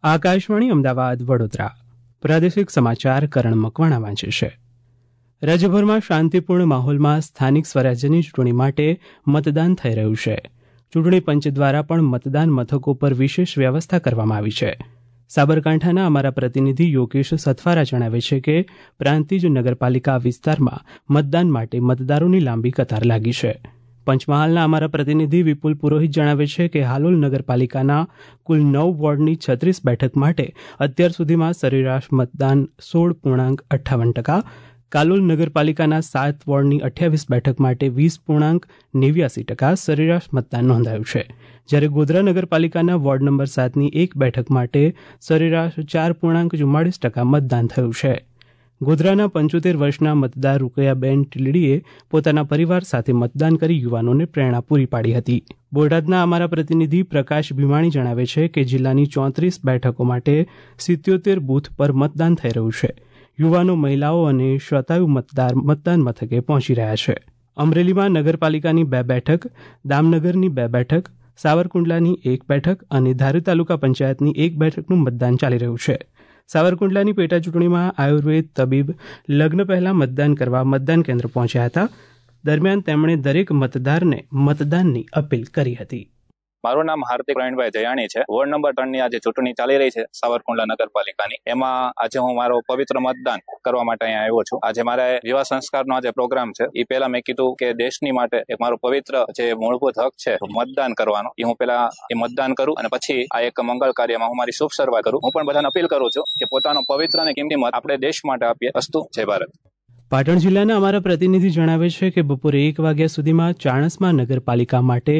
આકાશવાણી અમદાવાદ વડોદરા પ્રાદેશિક સમાચાર કરણ મકવાણા વાંચે છે. રાજ્યભરમાં શાંતિપૂર્ણ માહોલમાં સ્થાનિક સ્વરાજ્યની ચૂંટણી માટે મતદાન થઈ રહ્યું છે. ચૂંટણી પંચ દ્વારા પણ મતદાન મથકો પર વિશેષ વ્યવસ્થા કરવામાં આવી છે. સાબરકાંઠાના અમારા પ્રતિનિધિ યોગેશ સથવારા જણાવે છે કે પ્રાંતિજ નગરપાલિકા વિસ્તારમાં મતદાન માટે મતદારોની લાંબી કતાર લાગી છે. પંચમહાલના અમારા પ્રતિનિધિ વિપુલ પુરોહિત જણાવે છે કે હાલોલ નગરપાલિકાના કુલ 9 વોર્ડની 36 બેઠક માટે અત્યાર સુધીમાં સરેરાશ મતદાન 16.58%, કાલોલ નગરપાલિકાના 7 વોર્ડની 28 બેઠક માટે 20.89% સરેરાશ મતદાન નોંધાયું છે. જ્યારે ગોધરા નગરપાલિકાના વોર્ડ નંબર 7ની 1 બેઠક માટે સરેરાશ 4.44% મતદાન થયું છે. ગોધરાના 75 વર્ષના મતદાર રૂકૈયાબેન ટીલડીએ પોતાના પરિવાર સાથે મતદાન કરી યુવાનોને પ્રેરણા પૂરી પાડી હતી. બોટાદના અમારા પ્રતિનિધિ પ્રકાશ ભીમાણી જણાવે છે કે જિલ્લાની 34 બેઠકો માટે 77 બૂથ પર મતદાન થઈ રહ્યું છે. યુવાનો, મહિલાઓ અને શ્રોતાઓ મતદાન મથકે પહોંચી રહ્યા છે. અમરેલીમાં નગરપાલિકાની 2 બેઠક, દામનગરની 2 બેઠક, સાવરકુંડલાની 1 બેઠક અને ધારી તાલુકા પંચાયતની 1 બેઠકનું મતદાન ચાલી રહ્યું છે. સાવરકુંડલાની પેટા ચૂંટણીમાં આયુર્વેદ તબીબ લગ્ન પહેલા મતદાન કરવા મતદાન કેન્દ્ર પહોંચ્યા હતા. દરમિયાન તેમણે દરેક મતદારને મતદાનની અપીલ કરી હતી. મારું નામ હાર્દિક પ્રવીણભાઈ જયાણી છે. વોર્ડ નંબર 3ની આજે ચૂંટણી ચાલી રહી છે સાવરકુંડલા નગરપાલિકાની. એમાં આજે હું મારો પવિત્ર મતદાન કરવા માટે અહીંયા આવ્યો છું. આજે મારે વિવાહ સંસ્કારનો આજે પ્રોગ્રામ છે. એ પહેલા મેં કીધું કે દેશની માટે એક મારો પવિત્ર જે મૂળભૂત હક છે મતદાન કરવાનો, એ હું પહેલા એ મતદાન કરું અને પછી આ એક મંગળ કાર્યમાં હું મારી શુભ શરૂઆત કરું. હું પણ બધાને અપીલ કરું છું કે પોતાનો પવિત્ર અને કિંમતી મત આપણે દેશ માટે આપીએ. અસ્તુ જય ભારત. પાટણ જિલ્લાના અમારા પ્રતિનિધિ જણાવે છે કે બપોરે 1 વાગ્યા સુધીમાં ચાણસ્મા નગરપાલિકા માટે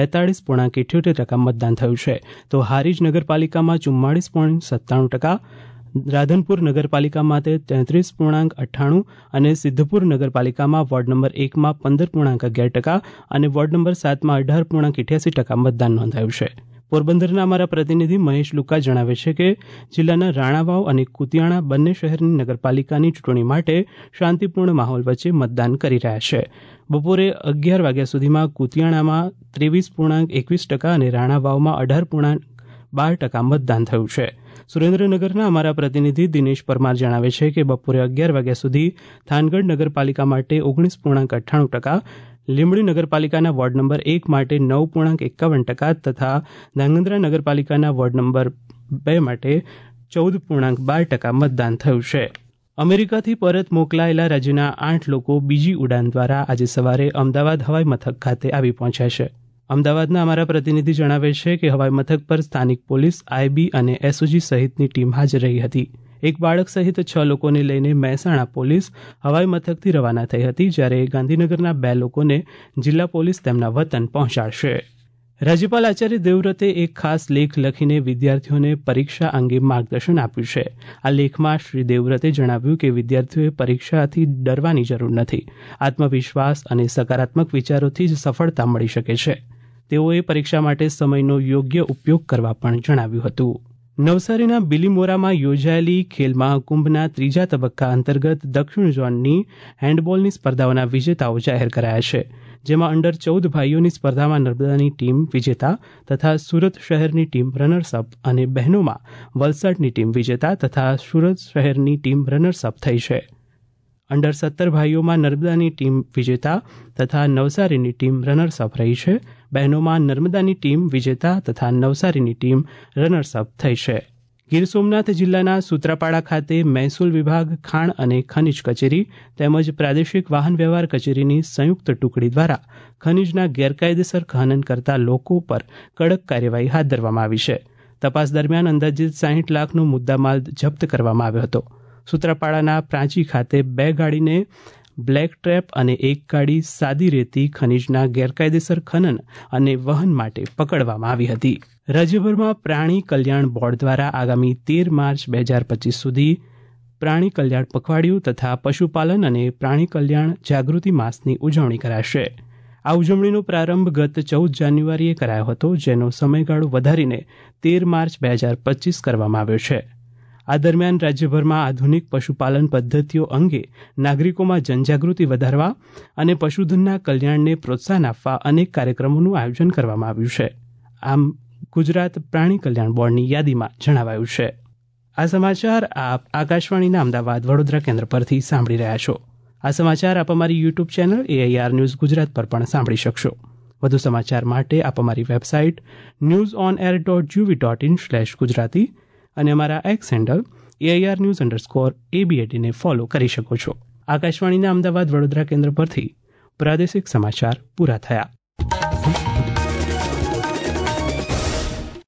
42.78% મતદાન થયું છે, તો હારીજ નગરપાલિકામાં 44.97%, રાધનપુર નગરપાલિકા માટે 33.98% અને સિદ્ધપુર નગરપાલિકામાં વોર્ડ નંબર 1માં 15.11% અને વોર્ડ નંબર 7માં 18.88% મતદાન નોંધાયું છે. પોરબંદરના અમારા પ્રતિનિધિ મહેશ લુકા જણાવે છે કે જિલ્લાના રાણાવાવ અને કુતિયાણા બંને શહેરની નગરપાલિકાની ચૂંટણી માટે શાંતિપૂર્ણ માહોલ વચ્ચે મતદાન કરી રહ્યા છે. બપોરે 11 વાગ્યા સુધીમાં કુતિયાણામાં 23.21% અને રાણાવાવમાં 18.12% મતદાન થયું છે. સુરેન્દ્રનગરના અમારા પ્રતિનિધિ દિનેશ પરમાર જણાવે છે કે બપોરે 11 વાગ્યા સુધી થાનગઢ નગરપાલિકા માટે 19.98%, લીંબડી નગરપાલિકાના વોર્ડ નંબર 1 માટે 9.51% તથા ધાંગધ્રા નગરપાલિકાના વોર્ડ નંબર 2 માટે 14.12% મતદાન થયું છે. અમેરિકાથી પરત મોકલાયેલા રાજ્યના 8 લોકો બીજી ઉડાન દ્વારા આજે સવારે અમદાવાદ હવાઈ મથક ખાતે આવી પહોંચ્યા છે. અમદાવાદના અમારા પ્રતિનિધિ જણાવે છે કે હવાઈ મથક પર સ્થાનિક પોલીસ, આઈબી અને એસઓજી સહિતની ટીમ હાજર રહી હતી. એક બાળક સહિત 6 લોકોને લઈને મહેસાણા પોલીસ હવાઈ મથકથી રવાના થઈ હતી, જ્યારે ગાંધીનગરના 2 લોકોને જિલ્લા પોલીસ તેમના વતન પહોંચાડશે. રાજ્યપાલ આચાર્ય દેવવ્રતે એક ખાસ લેખ લખીને વિદ્યાર્થીઓને પરીક્ષા અંગે માર્ગદર્શન આપ્યું છે. આ લેખમાં શ્રી દેવવ્રતે જણાવ્યું કે વિદ્યાર્થીઓએ પરીક્ષાથી ડરવાની જરૂર નથી. આત્મવિશ્વાસ અને સકારાત્મક વિચારોથી જ સફળતા મળી શકે છે. તેઓએ પરીક્ષા માટે સમયનો યોગ્ય ઉપયોગ કરવા પણ જણાવ્યું હતું. નવસારીના બિલીમોરામાં યોજાયેલી ખેલ મહાકુંભના 3જા તબક્કા અંતર્ગત દક્ષિણ ઝોનની હેન્ડબોલની સ્પર્ધાઓના વિજેતાઓ જાહેર કરાયા છે. જેમાં અંડર 14 ભાઈઓની સ્પર્ધામાં નર્મદાની ટીમ વિજેતા તથા સુરત શહેરની ટીમ રનર્સઅપ અને બહેનોમાં વલસાડની ટીમ વિજેતા તથા સુરત શહેરની ટીમ રનર્સઅપ થઈ છે. અંડર 17 ભાઈઓમાં નર્મદાની ટીમ વિજેતા તથા નવસારીની ટીમ રનર્સઅપ રહી છે. બહેનોમાં નર્મદાની ટીમ વિજેતા તથા નવસારીની ટીમ રનર્સઅપ થઈ છે. ગીર સોમનાથ જિલ્લાના સૂત્રાપાડા ખાતે મહેસૂલ વિભાગ, ખાણ અને ખનિજ કચેરી તેમજ પ્રાદેશિક વાહન વ્યવહાર કચેરીની સંયુક્ત ટુકડી દ્વારા ખનિજના ગેરકાયદેસર ખનન કરતા લોકો પર કડક કાર્યવાહી હાથ ધરવામાં આવી છે. તપાસ દરમિયાન અંદાજિત 60 લાખનો મુદ્દામાલ જપ્ત કરવામાં આવ્યો હતો. સૂત્રાપાડાના પ્રાંચી ખાતે 2 ગાડીને બ્લેક ટ્રેપ અને 1 ગાડી સાદી રેતી ખનિજના ગેરકાયદેસર ખનન અને વહન માટે પકડવામાં આવી હતી. રાજ્યભરમાં પ્રાણી કલ્યાણ બોર્ડ દ્વારા આગામી 13 માર્ચ 2025 સુધી પ્રાણી કલ્યાણ પખવાડિયું તથા પશુપાલન અને પ્રાણી કલ્યાણ જાગૃતિ માસની ઉજવણી કરાશે. આ ઉજવણીનો પ્રારંભ ગત 14 જાન્યુઆરીએ કરાયો હતો, જેનો સમયગાળો વધારીને 13 માર્ચ 2025 કરવામાં આવ્યો છે. આ દરમિયાન રાજ્યભરમાં આધુનિક પશુપાલન પદ્ધતિઓ અંગે નાગરિકોમાં જનજાગૃતિ વધારવા અને પશુધનના કલ્યાણને પ્રોત્સાહન આપવા અનેક કાર્યક્રમોનું આયોજન કરવામાં આવ્યું છે. આમ ગુજરાત પ્રાણી કલ્યાણ બોર્ડની યાદીમાં જણાવાયું છે. આ સમાચાર આપ આકાશવાણીના અમદાવાદ વડોદરા કેન્દ્ર પરથી સાંભળી રહ્યા છો. આ સમાચાર આપ અમારી YouTube channel AIR news Gujarat પર પણ સાંભળી શકશો. વધુ સમાચાર માટે આપ અમારી વેબસાઇટ newsonair.gov.in/gujarati અને અમારા એક્સ હેન્ડલ AIR_news_ABAD ને ફોલો કરી શકો છો. આકાશવાણીના અમદાવાદ વડોદરા કેન્દ્ર પરથી પ્રાદેશિક સમાચાર પૂરા થયા.